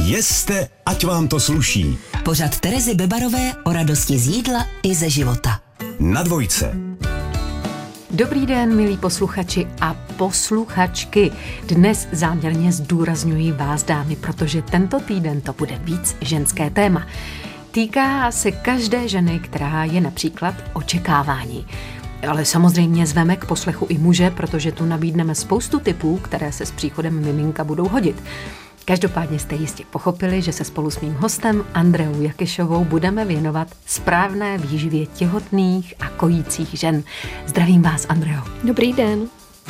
Jeste, ať vám to sluší. Pořad Terezy Bebarové o radosti z jídla i ze života. Na Dvojce. Dobrý den, milí posluchači a posluchačky. Dnes záměrně zdůrazňuji vás, dámy, protože tento týden to bude víc ženské téma. Týká se každé ženy, která je například očekávání. Ale samozřejmě zveme k poslechu i muže, protože tu nabídneme spoustu tipů, které se s příchodem miminka budou hodit. Každopádně jste jistě pochopili, že se spolu s mým hostem Andreou Jakyšovou budeme věnovat správné výživě těhotných a kojících žen. Zdravím vás, Andreo. Dobrý den.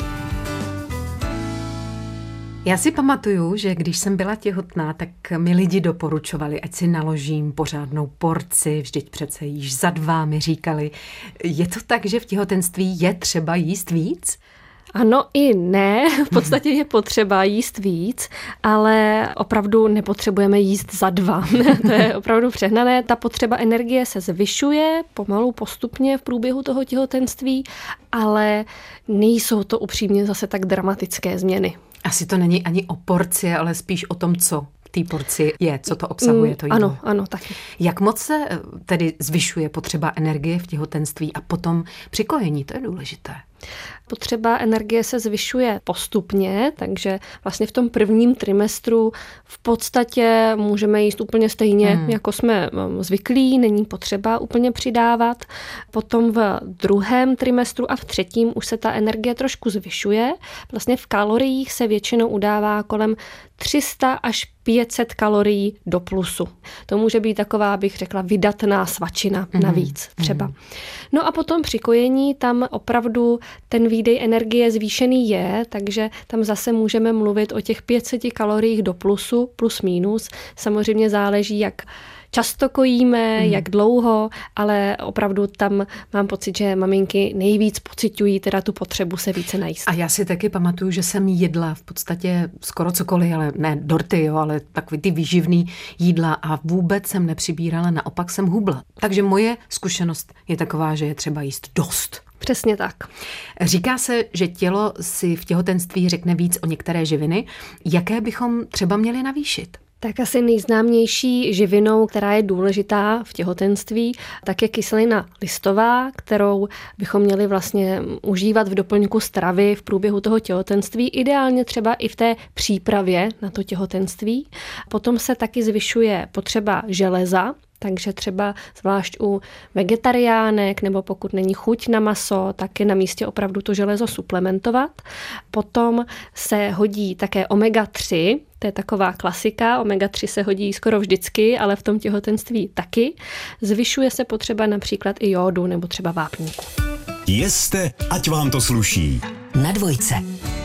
Já si pamatuju, že když jsem byla těhotná, tak mi lidi doporučovali, ať si naložím pořádnou porci, vždyť přece jíš za 2, mi říkali. Je to tak, že v těhotenství je třeba jíst víc? Ano i ne, v podstatě je potřeba jíst víc, ale opravdu nepotřebujeme jíst za 2. To je opravdu přehnané. Ta potřeba energie se zvyšuje pomalu postupně v průběhu toho těhotenství, ale nejsou to upřímně zase tak dramatické změny. Asi to není ani o porci, ale spíš o tom, co v té porci je, co to obsahuje to jídlo. Ano, taky. Jak moc se tedy zvyšuje potřeba energie v těhotenství a potom při kojení, to je důležité. Potřeba energie se zvyšuje postupně, takže vlastně v tom prvním trimestru v podstatě můžeme jíst úplně stejně, jako jsme zvyklí, není potřeba úplně přidávat. Potom v druhém trimestru a v třetím už se ta energie trošku zvyšuje. Vlastně v kaloriích se většinou udává kolem 300 až 500 kalorií do plusu. To může být taková, bych řekla, vydatná svačina navíc třeba. No a potom při kojení tam opravdu ten výdej energie zvýšený je, takže tam zase můžeme mluvit o těch 500 kaloriích do plusu, plus minus. Samozřejmě záleží, jak často kojíme, jak dlouho, ale opravdu tam mám pocit, že maminky nejvíc pociťují teda tu potřebu se více najíst. A já si taky pamatuju, že jsem jedla v podstatě skoro cokoliv, ale ne dorty, jo, ale takový ty výživný jídla a vůbec jsem nepřibírala, naopak jsem hubla. Takže moje zkušenost je taková, že je třeba jíst dost. Přesně tak. Říká se, že tělo si v těhotenství řekne víc o některé živiny. Jaké bychom třeba měli navýšit? Tak asi nejznámější živinou, která je důležitá v těhotenství, tak je kyselina listová, kterou bychom měli vlastně užívat v doplňku stravy v průběhu toho těhotenství, ideálně třeba i v té přípravě na to těhotenství. Potom se taky zvyšuje potřeba železa, takže třeba zvlášť u vegetariánek nebo pokud není chuť na maso, tak je na místě opravdu to železo suplementovat. Potom se hodí také omega-3, to je taková klasika, omega-3 se hodí skoro vždycky, ale v tom těhotenství taky. Zvyšuje se potřeba například i jódu nebo třeba vápníku. Jeste, ať vám to sluší. Na Dvojce.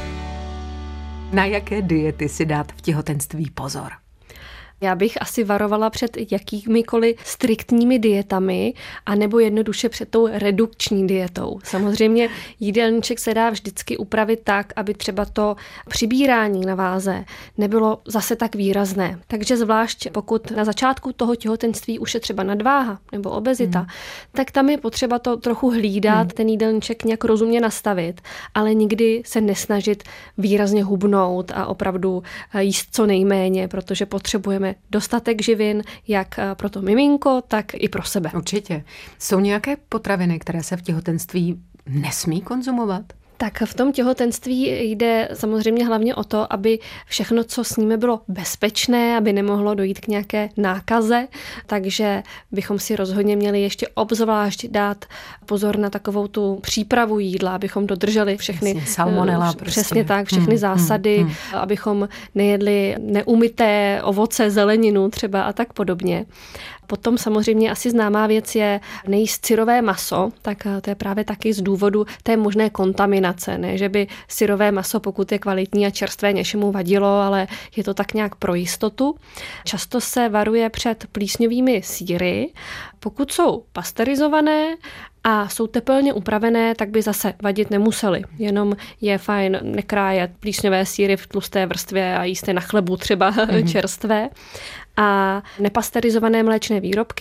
Na jaké diety si dát v těhotenství pozor? Já bych asi varovala před jakýmikoliv striktními dietami anebo jednoduše před tou redukční dietou. Samozřejmě jídelníček se dá vždycky upravit tak, aby třeba to přibírání na váze nebylo zase tak výrazné. Takže zvlášť pokud na začátku toho těhotenství už je třeba nadváha nebo obezita, tak tam je potřeba to trochu hlídat, ten jídelníček nějak rozumně nastavit, ale nikdy se nesnažit výrazně hubnout a opravdu jíst co nejméně, protože potřebujeme dostatek živin, jak pro to miminko, tak i pro sebe. Určitě. Jsou nějaké potraviny, které se v těhotenství nesmí konzumovat? Tak v tom těhotenství jde samozřejmě hlavně o to, aby všechno, co sníme, bylo bezpečné, aby nemohlo dojít k nějaké nákaze, takže bychom si rozhodně měli ještě obzvlášť dát pozor na takovou tu přípravu jídla, abychom dodrželi všechny salmonella, přesně tak, všechny zásady, abychom nejedli neumyté ovoce, zeleninu třeba a tak podobně. Potom samozřejmě asi známá věc je nejíst syrové maso, tak to je právě taky z důvodu té možné kontaminace. Ne, že by syrové maso, pokud je kvalitní a čerstvé, něčemu vadilo, ale je to tak nějak pro jistotu. Často se varuje před plísňovými sýry. Pokud jsou pasterizované a jsou tepelně upravené, tak by zase vadit nemuseli. Jenom je fajn nekrájet plísňové sýry v tlusté vrstvě a jíst je na chlebu třeba čerstvé. A nepasterizované mléčné výrobky,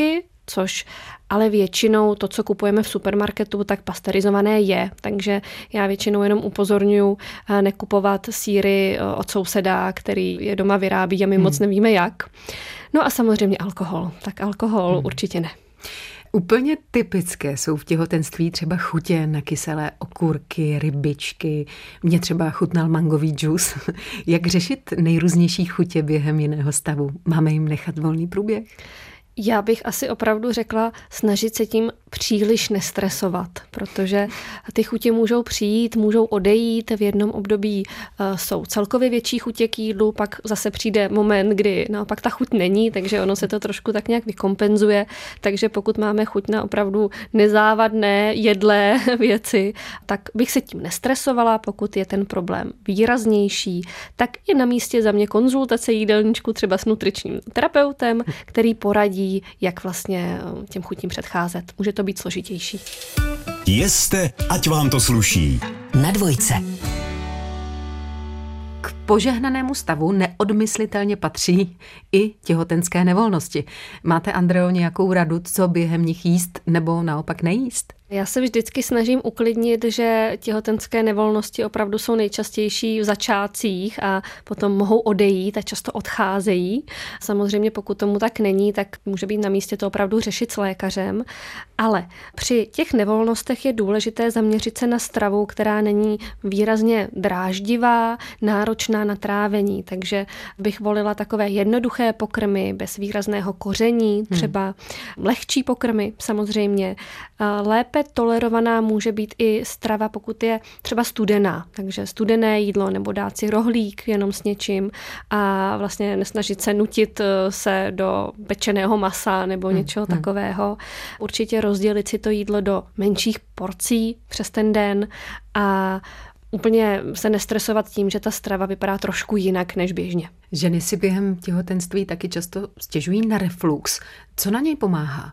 což ale většinou to, co kupujeme v supermarketu, tak pasterizované je. Takže já většinou jenom upozorňuji nekupovat sýry od souseda, který je doma vyrábí a my moc nevíme jak. No a samozřejmě alkohol. Tak alkohol určitě ne. Úplně typické jsou v těhotenství třeba chutě na kyselé okurky, rybičky. Mně třeba chutnal mangový džus. Jak řešit nejrůznější chutě během jiného stavu? Máme jim nechat volný průběh? Já bych asi opravdu řekla snažit se tím příliš nestresovat, protože ty chutě můžou přijít, můžou odejít, v jednom období jsou celkově větší chutě k jídlu, pak zase přijde moment, kdy naopak ta chuť není, takže ono se to trošku tak nějak vykompenzuje, takže pokud máme chuť na opravdu nezávadné, jedlé věci, tak bych se tím nestresovala, pokud je ten problém výraznější, tak je na místě za mě konzultace jídelníčku třeba s nutričním terapeutem, který poradí, jak vlastně těm chutím předcházet. Může to být složitější. Jeste, ať vám to sluší. Na dvojce. K požehnanému stavu neodmyslitelně patří i těhotenské nevolnosti. Máte, Andreo, nějakou radu, co během nich jíst nebo naopak nejíst? Já se vždycky snažím uklidnit, že těhotenské nevolnosti opravdu jsou nejčastější v začátcích a potom mohou odejít a často odcházejí. Samozřejmě pokud tomu tak není, tak může být na místě to opravdu řešit s lékařem. Ale při těch nevolnostech je důležité zaměřit se na stravu, která není výrazně dráždivá, náročná na trávení. Takže bych volila takové jednoduché pokrmy bez výrazného koření, třeba lehčí pokrmy samozřejmě. Lépe tolerovaná může být i strava, pokud je třeba studená. Takže studené jídlo nebo dát si rohlík jenom s něčím a vlastně nesnažit se nutit se do pečeného masa nebo něčeho takového. Určitě rozdělit si to jídlo do menších porcí přes ten den a úplně se nestresovat tím, že ta strava vypadá trošku jinak než běžně. Ženy si během těhotenství taky často stěžují na reflux. Co na něj pomáhá?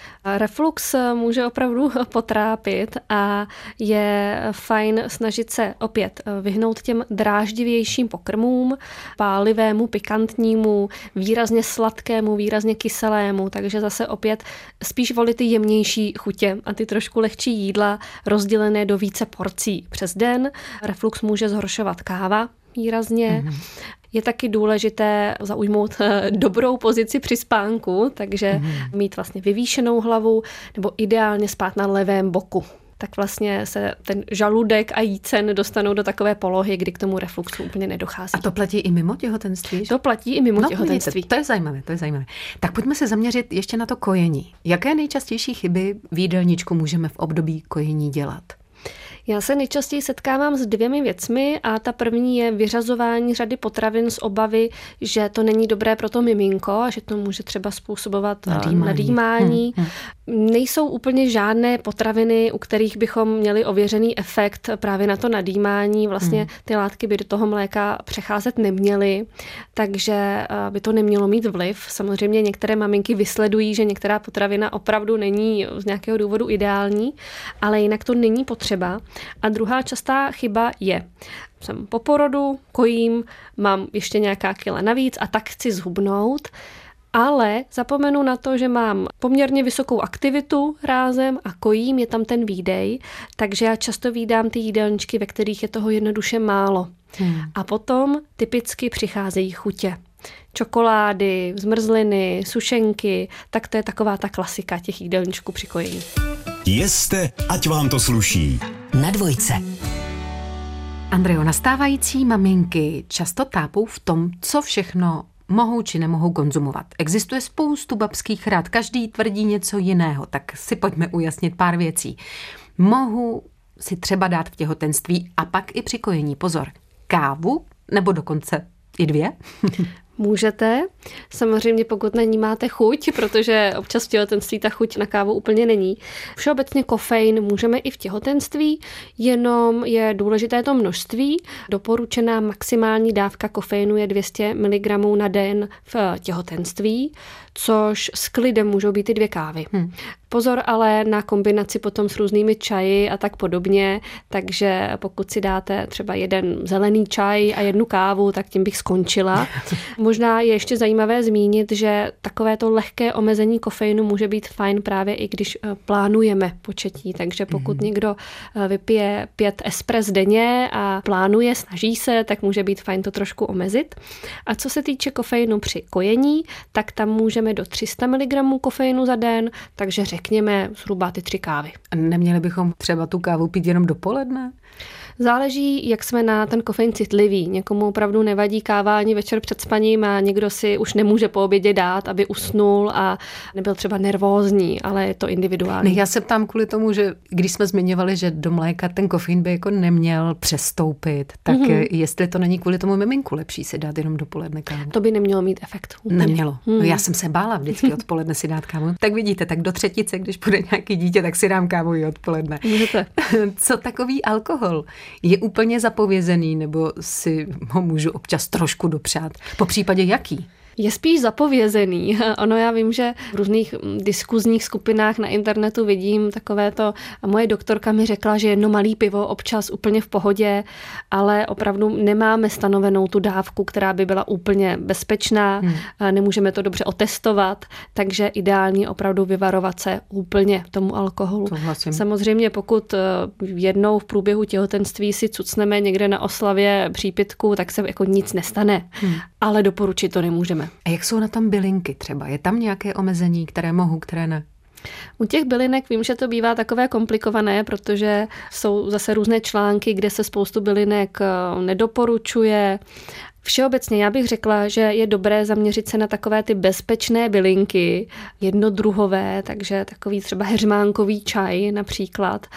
Reflux může opravdu potrápit a je fajn snažit se opět vyhnout těm dráždivějším pokrmům, pálivému, pikantnímu, výrazně sladkému, výrazně kyselému, takže zase opět spíš volit ty jemnější chutě a ty trošku lehčí jídla rozdělené do více porcí přes den. Reflux může zhoršovat káva výrazně. Je taky důležité zaujmout dobrou pozici při spánku, takže mít vlastně vyvýšenou hlavu nebo ideálně spát na levém boku. Tak vlastně se ten žaludek a jícen dostanou do takové polohy, kdy k tomu refluxu úplně nedochází. A to platí i mimo těhotenství? To platí i mimo těhotenství. To je zajímavé, to je zajímavé. Tak pojďme se zaměřit ještě na to kojení. Jaké nejčastější chyby v jídelníčku můžeme v období kojení dělat? Já se nejčastěji setkávám s 2 věcmi a ta první je vyřazování řady potravin z obavy, že to není dobré pro to miminko a že to může třeba způsobovat nadýmání. Nejsou úplně žádné potraviny, u kterých bychom měli ověřený efekt právě na to nadýmání. Vlastně ty látky by do toho mléka přecházet neměly, takže by to nemělo mít vliv. Samozřejmě některé maminky vysledují, že některá potravina opravdu není z nějakého důvodu ideální, ale jinak to není potřeba. A druhá častá chyba je, jsem po porodu, kojím, mám ještě nějaká kila navíc a tak chci zhubnout, ale zapomenu na to, že mám poměrně vysokou aktivitu rázem a kojím, je tam ten výdej, takže já často vídám ty jídelníčky, ve kterých je toho jednoduše málo. A potom typicky přicházejí chutě. Čokolády, zmrzliny, sušenky, tak to je taková ta klasika těch jídelníčků při kojení. Jeste, ať vám to sluší. Na dvojce. Andreo, nastávající maminky často tápou v tom, co všechno mohou či nemohou konzumovat. Existuje spoustu babských rad, každý tvrdí něco jiného, tak si pojďme ujasnit pár věcí. Mohu si třeba dát v těhotenství a pak i při kojení, pozor, kávu nebo dokonce i 2? Můžete, samozřejmě pokud na ní máte chuť, protože občas v těhotenství ta chuť na kávu úplně není. Všeobecně kofein můžeme i v těhotenství, jenom je důležité to množství. Doporučená maximální dávka kofeinu je 200 mg na den v těhotenství, což s klidem můžou být i 2 kávy. Pozor ale na kombinaci potom s různými čaji a tak podobně, takže pokud si dáte třeba 1 zelený čaj a 1 kávu, tak tím bych skončila. Možná je ještě zajímavé zmínit, že takovéto lehké omezení kofeinu může být fajn právě i když plánujeme početí. Takže pokud někdo vypije 5 espres denně a plánuje, snaží se, tak může být fajn to trošku omezit. A co se týče kofeinu při kojení, tak tam můžeme do 300 mg kofeinu za den, takže řekněme zhruba ty 3 kávy. Neměli bychom třeba tu kávu pít jenom dopoledne? Záleží, jak jsme na ten kofein citliví. Někomu opravdu nevadí káva ani večer před spaním a někdo si už nemůže po obědě dát, aby usnul a nebyl třeba nervózní, ale je to individuální. Já se ptám kvůli tomu, že když jsme zmiňovali, že do mléka ten kofein by jako neměl přestoupit, tak jestli to není kvůli tomu miminku lepší si dát jenom dopoledne kávu. To by nemělo mít efekt. Úplně. Nemělo. No, já jsem se bála vždycky odpoledne si dát kávu. Tak vidíte, tak do třetice, když bude nějaký dítě, tak si dám kávu i odpoledne. Můžete. Co takový alkohol? Je úplně zapovězený, nebo si ho můžu občas trošku dopřát? Po případě jaký? Je spíš zapovězený. Ono, já vím, že v různých diskuzních skupinách na internetu vidím takovéto, a moje doktorka mi řekla, že jedno malý pivo občas úplně v pohodě, ale opravdu nemáme stanovenou tu dávku, která by byla úplně bezpečná, nemůžeme to dobře otestovat, takže ideální opravdu vyvarovat se úplně tomu alkoholu. Samozřejmě pokud jednou v průběhu těhotenství si cucneme někde na oslavě přípitku, tak se jako nic nestane, ale doporučit to nemůžeme. A jak jsou na tom bylinky třeba? Je tam nějaké omezení, které mohu, které ne? U těch bylinek vím, že to bývá takové komplikované, protože jsou zase různé články, kde se spoustu bylinek nedoporučuje. Všeobecně já bych řekla, že je dobré zaměřit se na takové ty bezpečné bylinky, jednodruhové, takže takový třeba heřmánkový čaj například.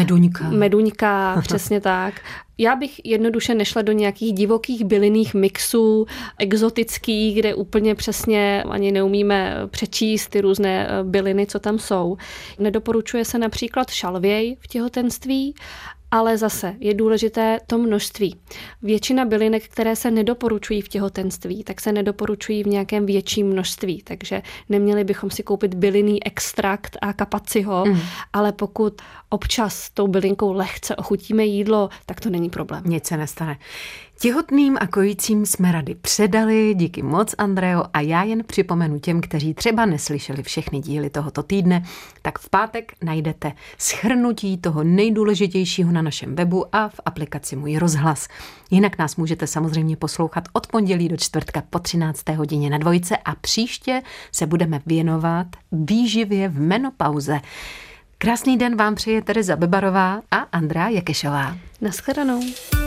Meduňka, přesně tak. Já bych jednoduše nešla do nějakých divokých bylinných mixů, exotických, kde úplně přesně ani neumíme přečíst ty různé byliny, co tam jsou. Nedoporučuje se například šalvěj v těhotenství, ale zase je důležité to množství. Většina bylinek, které se nedoporučují v těhotenství, tak se nedoporučují v nějakém větším množství, takže neměli bychom si koupit bylinný extrakt a kapat si ho, ale pokud občas tou bylinkou lehce ochutíme jídlo, tak to není problém. Nic se nestane. Těhotným a kojícím jsme rady předali, díky moc, Andreo, a já jen připomenu těm, kteří třeba neslyšeli všechny díly tohoto týdne, tak v pátek najdete shrnutí toho nejdůležitějšího na našem webu a v aplikaci Můj rozhlas. Jinak nás můžete samozřejmě poslouchat od pondělí do čtvrtka po 13. hodině na Dvojce a příště se budeme věnovat výživě v menopauze. Krásný den vám přeje Tereza Bebarová a Andrea Jakešová. Naschledanou.